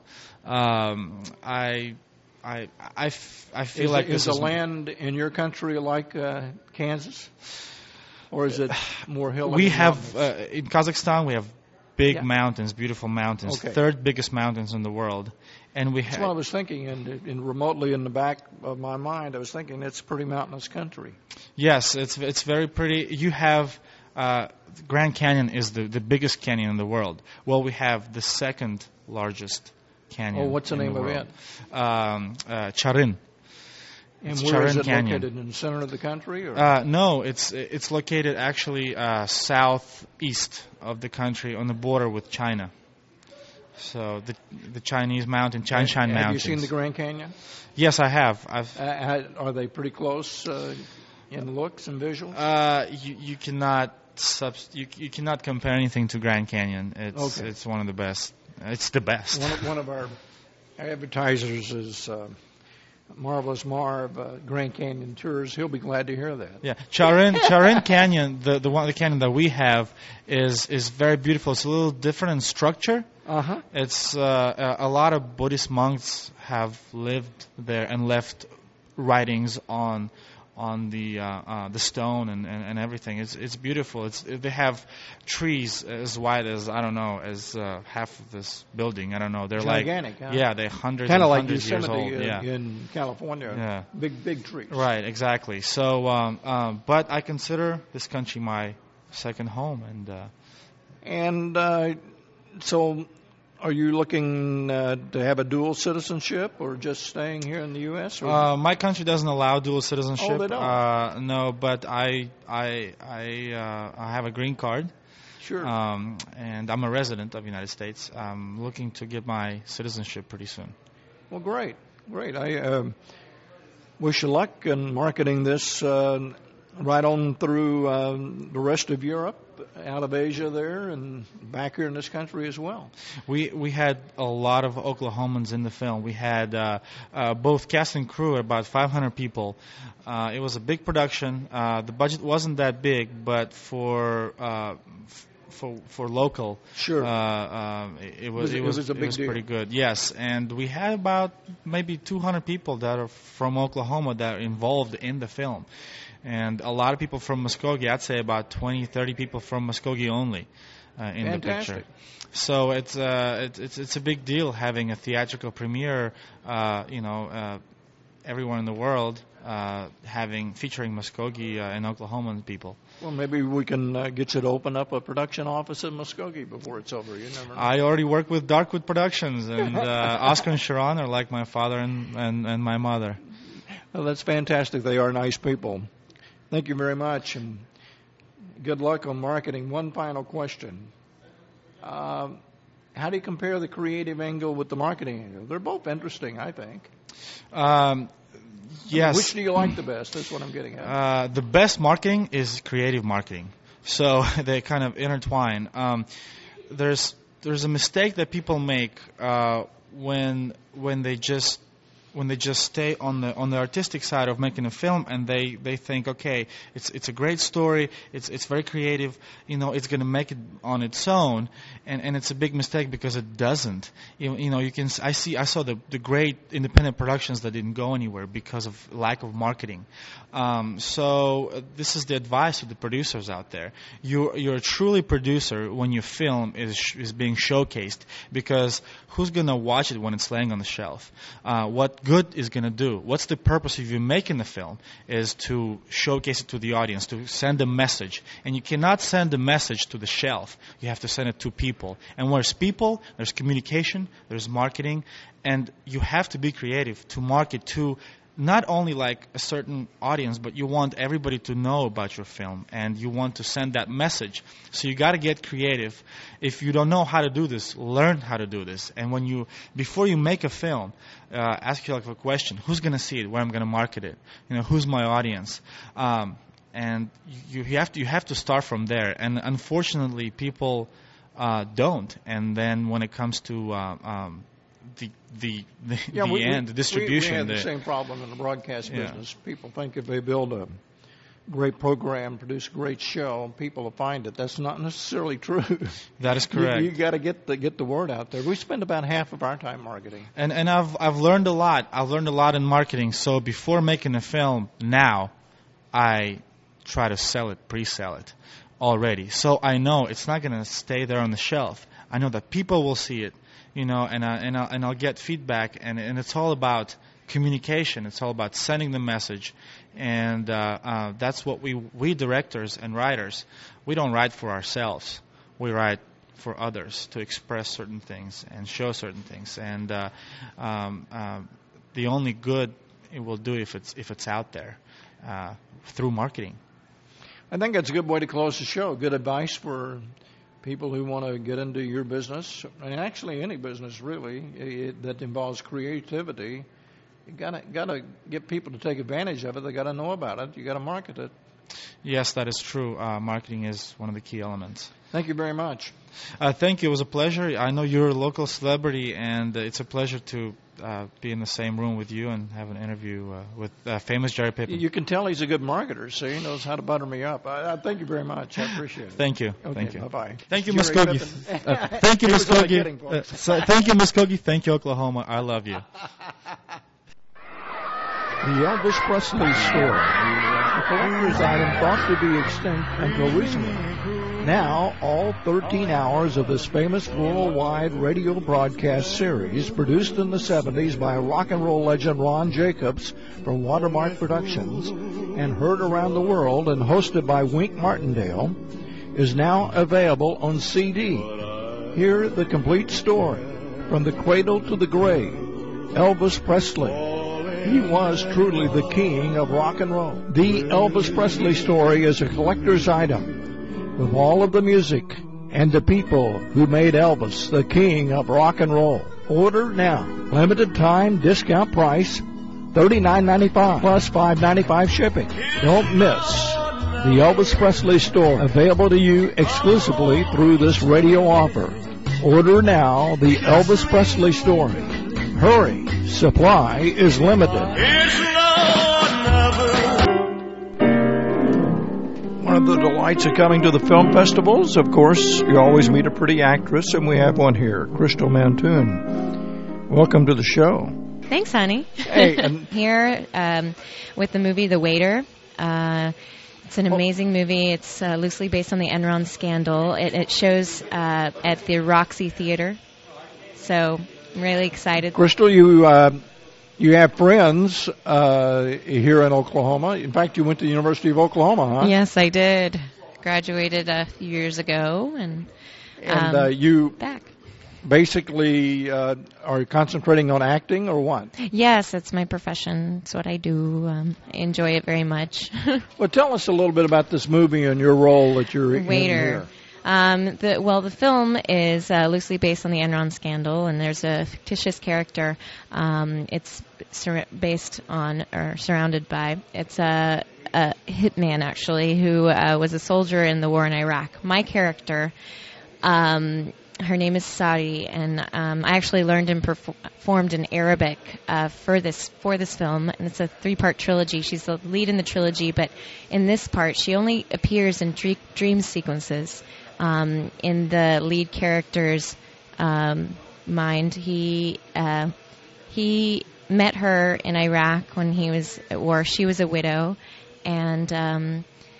Um, I. I I, f- I feel Is, like is this the is land in your country like uh, Kansas, or is it more hilly? we and have mountainous? uh, in Kazakhstan we have big Yeah. mountains, beautiful mountains, Okay. third biggest mountains in the world, and we That's what I have was thinking, and, and remotely in the back of my mind, I was thinking it's a pretty mountainous country. yes, it's it's very pretty. You have uh, Grand Canyon is the the biggest canyon in the world. Well, we have the second largest canyon. Oh, what's the in name the of world. Um, uh, Charin. And It's where is Charin it Canyon. located? In the center of the country? Or? Uh, no, it's it's located actually uh, southeast of the country on the border with China. So the the Chinese mountain, Chanshan have Mountains. you seen the Grand Canyon? Yes, I have. I've. Uh, ha- are they pretty close uh, in looks and visuals? Uh, you you cannot subst- you you cannot compare anything to Grand Canyon. It's Okay. it's one of the best. It's the best. one, of, one of our advertisers is uh, Marvelous Marv, uh, Grand Canyon Tours. He'll be glad to hear that. Yeah, Charin Charin Canyon, the the one the canyon that we have is is very beautiful. It's a little different in structure. Uh huh. It's uh, a, a lot of Buddhist monks have lived there and left writings on on the uh, uh, the stone and, and, and everything. It's it's beautiful. It's they have trees as wide as I don't know as uh, half of this building. I don't know. They're gigantic. like huh? yeah, they're hundreds Kind and of like hundreds years old. Yosemite uh, Yeah. in California. Yeah. Big big trees. Right, exactly. So, um, um, but I consider this country my second home, and uh, And uh, so, are you looking uh, to have a dual citizenship, or just staying here in the U S? Or uh, my country doesn't allow dual citizenship. Oh, they don't? Uh, no, but I I I uh, I have a green card. sure. Um, and I'm a resident of the United States. I'm looking to get my citizenship pretty soon. Well, great, great. I um wish you luck in marketing this uh, right on through um, the rest of Europe, out of Asia there, and back here in this country as well. We we had a lot of Oklahomans in the film. We had uh, uh, both cast and crew, about five hundred people. Uh, it was a big production. Uh, the budget wasn't that big, but for uh, f- for for local, Sure. uh, uh, it, it was It it was- was it was a big was deal. pretty good. Yes, and we had about maybe two hundred people that are from Oklahoma that are involved in the film. And a lot of people from Muskogee. I'd say about twenty, thirty people from Muskogee only uh, in the Fantastic. picture. So it's uh, it's it's it's a big deal having a theatrical premiere. Uh, you know, uh, everyone in the world uh, having featuring Muskogee uh, and Oklahoman people. Well, maybe we can uh, get you to open up a production office in Muskogee before it's over. You never know. I already work with Darkwood Productions, and uh, Oscar and Sharon are like my father and, and, and my mother. Well, that's fantastic. They are nice people. Thank you very much, and good luck on marketing. One final question. Um, how do you compare the creative angle with the marketing angle? They're both interesting, I think. Um, yes. Which do you like the best? That's what I'm getting at. Uh, the best marketing is creative marketing. So they kind of intertwine. Um, there's there's a mistake that people make uh, when when they just when they just stay on the on the artistic side of making a film, and they, they think, okay, it's it's a great story, it's it's very creative, you know, it's going to make it on its own, and, and it's a big mistake because it doesn't. You, you know, you can I see I saw the the great independent productions that didn't go anywhere because of lack of marketing. Um, so uh, this is the advice to the producers out there. You're you're a truly producer when your film is sh- is being showcased, because who's going to watch it when it's laying on the shelf? Uh, what good is going to do? What's the purpose of you making the film? Is to showcase it to the audience, to send a message. And you cannot send a message to the shelf. You have to send it to people. And where's people, there's communication, there's marketing, and you have to be creative to market to not only like a certain audience, but you want everybody to know about your film, and you want to send that message. So you got to get creative. If you don't know how to do this, learn how to do this. And when you, before you make a film, uh, ask yourself a question: who's going to see it? Where I'm going to market it? You know, who's my audience? Um, and you, you have to you have to start from there. And unfortunately, people uh, don't. And then when it comes to uh, um, the the the, Yeah, the we, end, the distribution. We, we have the, the same problem in the broadcast Yeah. business. People think if they build a great program, produce a great show, people will find it. That's not necessarily true. That is correct. You, you got to get the get the word out there. We spend about half of our time marketing. And and I've I've learned a lot. I've learned a lot in marketing. So before making a film, now I try to sell it, pre-sell it already. So I know it's not going to stay there on the shelf. I know that people will see it, you know, and I, and I'll, and I'll get feedback. And and it's all about communication. It's all about sending the message. And uh, uh, that's what we we directors and writers, we don't write for ourselves. We write for others to express certain things and show certain things. And uh, um, uh, the only good it will do if it's if it's out there uh, through marketing. I think that's a good way to close the show. Good advice for people who want to get into your business, and actually any business really it, that involves creativity. You gotta gotta get people to take advantage of it. They gotta know about it. You gotta market it. Yes, that is true. Uh, marketing is one of the key elements. Thank you very much. Uh, thank you. It was a pleasure. I know you're a local celebrity, and uh, it's a pleasure to uh, be in the same room with you and have an interview uh, with uh, famous Jerry Pippen. You can tell he's a good marketer, so he knows how to butter me up. I, I thank you very much. I appreciate it. Thank you. Okay, thank you. Bye-bye. Thank you, Jerry Muskogee. Uh, thank you, Muskogee. Uh, so, thank you, Muskogee. Thank you, Oklahoma. I love you. The Elvis Presley story, a collector's item thought to be extinct until recently. Now, all thirteen hours of this famous worldwide radio broadcast series, produced in the seventies by rock and roll legend Ron Jacobs from Watermark Productions, and heard around the world and hosted by Wink Martindale, is now available on C D. Hear the complete story, from the cradle to the grave. Elvis Presley. He was truly the king of rock and roll. The Elvis Presley story is a collector's item with all of the music and the people who made Elvis the king of rock and roll. Order now. Limited time discount price, thirty-nine ninety-five plus five ninety-five shipping. Don't miss the Elvis Presley story, available to you exclusively through this radio offer. Order now the Elvis Presley story. Hurry, supply is limited. One of the delights of coming to the film festivals, of course, you always meet a pretty actress, and we have one here, Crystal Mantoon. Welcome to the show. Thanks, honey. Hey, and here um, with the movie The Waiter. Uh, it's an amazing movie. It's uh, loosely based on the Enron scandal. It, it shows uh, at the Roxy Theater. So I'm really excited. Crystal, you uh, you have friends uh, here in Oklahoma. In fact, you went to the University of Oklahoma, huh? Yes, I did. Graduated a few years ago, and and um, uh, you back. basically uh, are concentrating on acting, or what? Yes, it's my profession. It's what I do. Um, I enjoy it very much. Well, tell us a little bit about this movie and your role that you're in Waiter. here. Um, the, well, the film is uh, loosely based on the Enron scandal, and there's a fictitious character. Um, it's sur- based on or surrounded by. It's a, a hitman, actually, who uh, was a soldier in the war in Iraq. My character, um, her name is Sadi, and um, I actually learned and perf- performed in Arabic uh, for this for this film, and it's a three-part trilogy. She's the lead in the trilogy, but in this part, she only appears in dre- dream sequences. Um, in the lead character's um, mind, he uh, he met her in Iraq when he was at war. She was a widow, and um,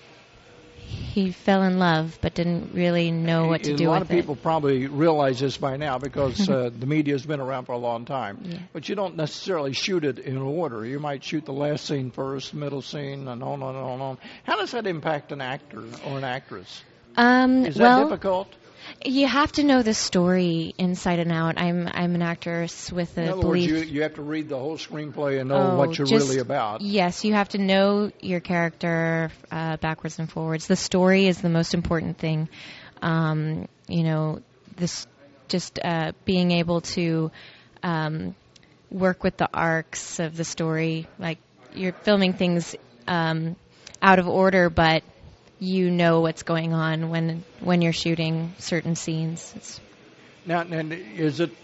he fell in love, but didn't really know what to a do with it. A lot of people probably realize this by now because uh, the media has been around for a long time. Yeah. But you don't necessarily shoot it in order. You might shoot the last scene first, middle scene, and on and on and on. How does that impact an actor or an actress? Um, Is that well, difficult? You have to know the story inside and out. I'm I'm an actress with a In other belief. words, you, you have to read the whole screenplay and know Oh, what you're just- really about. Yes, you have to know your character uh, backwards and forwards. The story is the most important thing. Um, you know, this just uh, being able to um, work with the arcs of the story. Like you're filming things um, out of order, but you know what's going on when when you're shooting certain scenes. It's Now, and is it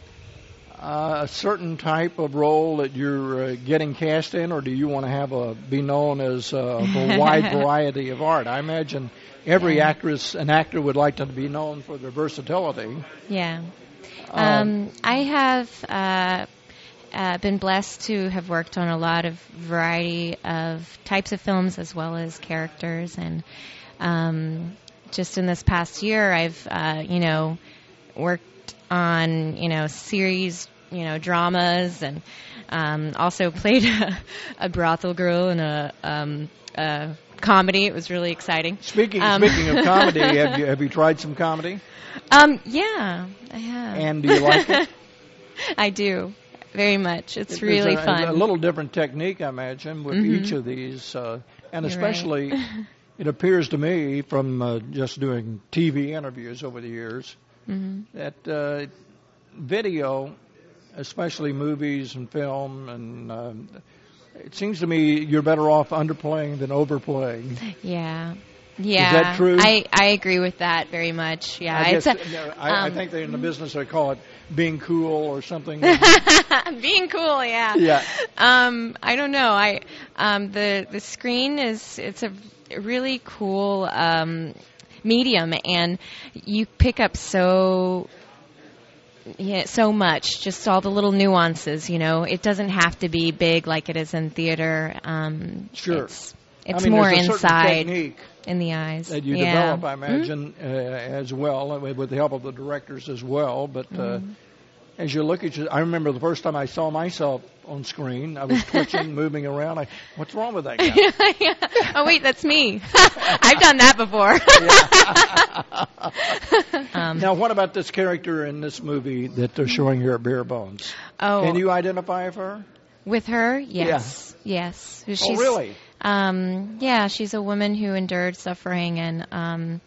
uh, a certain type of role that you're uh, getting cast in, or do you want to have a be known as uh, a wide variety of art? I imagine every Yeah. actress, an actor, would like to be known for their versatility. Yeah. Um, Um, I have uh, uh, been blessed to have worked on a lot of variety of types of films as well as characters. And um, just in this past year, I've, uh, you know, worked on, you know, series, you know, dramas, and um, also played a, a brothel girl in a, um, a comedy. It was really exciting. Speaking Um, speaking of comedy, have you have you tried some comedy? Um, yeah, I have. And do you like it? I do, very much. It's It's really a, fun. A little different technique, I imagine, with Mhm. each of these, uh, and You're especially, right. it appears to me from uh, just doing T V interviews over the years hmm that uh, video, especially movies and film, and um, it seems to me you're better off underplaying than overplaying. Yeah, Yeah, Is that true? I, I agree with that very much. Yeah, I, guess, it's a, no, I, I um, think they in the business they call it being cool or something. being cool. Yeah. Yeah. Um, I don't know. I um, the the screen is it's a really cool um, medium, and you pick up so. Yeah, so much, just all the little nuances, you know. It doesn't have to be big like it is in theater. Um, Sure. It's, it's I mean, more there's a certain inside technique in the eyes. that you yeah. develop, I imagine, mm-hmm. uh, as well, with the help of the directors as well. But uh, mm-hmm. as you look at you, I remember the first time I saw myself on screen, I was twitching, moving around. I, what's wrong with that guy? yeah. Oh, wait, that's me. I've done that before. um, now, what about this character in this movie that they're showing here at Bare Bones? Oh, Can you identify with her? With her? Yes. Yeah. Yes. She's, oh, really? Um, yeah, she's a woman who endured suffering and um,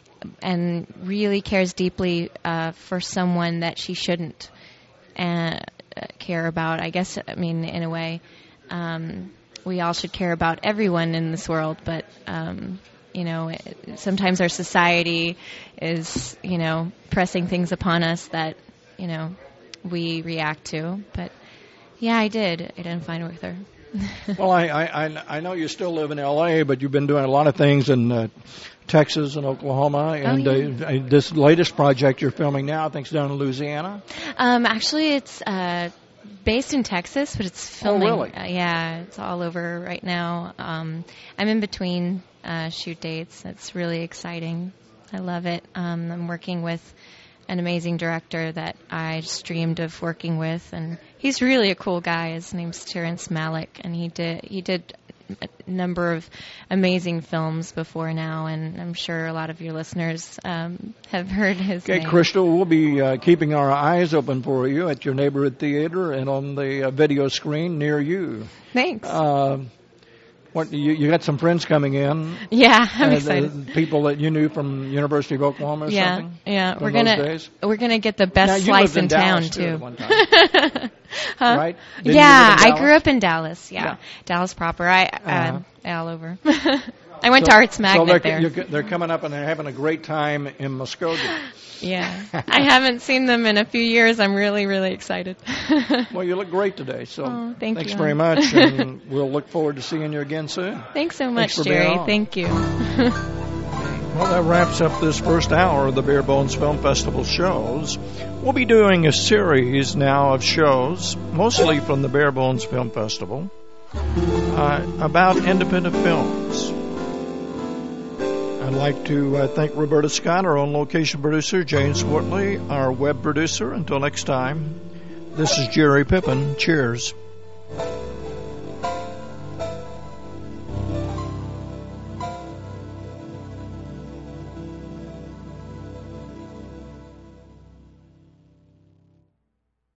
and really cares deeply uh, for someone that she shouldn't uh, care about. I guess, I mean, in a way, um, we all should care about everyone in this world, but, um, you know, it, sometimes our society is, you know, pressing things upon us that, you know, we react to. But, yeah, I did identify with her. Well, I, I I know you still live in L A, but you've been doing a lot of things in uh, Texas and Oklahoma, and oh, yeah. uh, this latest project you're filming now, I think, is down in Louisiana. Um, actually, it's uh, based in Texas, but it's filming. Oh, really? Uh, yeah, it's all over right now. Um, I'm in between uh, shoot dates. It's really exciting. I love it. Um, I'm working with an amazing director that I just dreamed of working with, and he's really a cool guy. His name's Terrence Malick, and he did he did a number of amazing films before now, and I'm sure a lot of your listeners um, have heard his okay, name. Crystal, we'll be uh, keeping our eyes open for you at your neighborhood theater and on the uh, video screen near you. Thanks. Uh, What, you, you got some friends coming in? Yeah, I'm uh, excited. The people that you knew from University of Oklahoma or yeah, something? Yeah, from we're those gonna days? we're gonna get the best now, you slice lived in, in town Dallas, too. At one time. Huh? Right? Didn't yeah, you live in I Dallas? grew up in Dallas. Yeah, Yeah. Dallas proper. I uh, Uh-huh. all over. I went so, to Arts so Magnet they're, there. you're, they're coming up and they're having a great time in Muskogee. Yeah, I haven't seen them in a few years. I'm really, really excited. Well, you look great today, so oh, thank thanks you. very much, and we'll look forward to seeing you again soon. Thanks so much, Thanks for being Jerry. on. Thank you. Well, that wraps up this first hour of the Bare Bones Film Festival shows. We'll be doing a series now of shows, mostly from the Bare Bones Film Festival, uh, about independent films. I'd like to uh, thank Roberta Scott, our own location producer, Jane Swartley, our web producer. Until next time, this is Jerry Pippin. Cheers.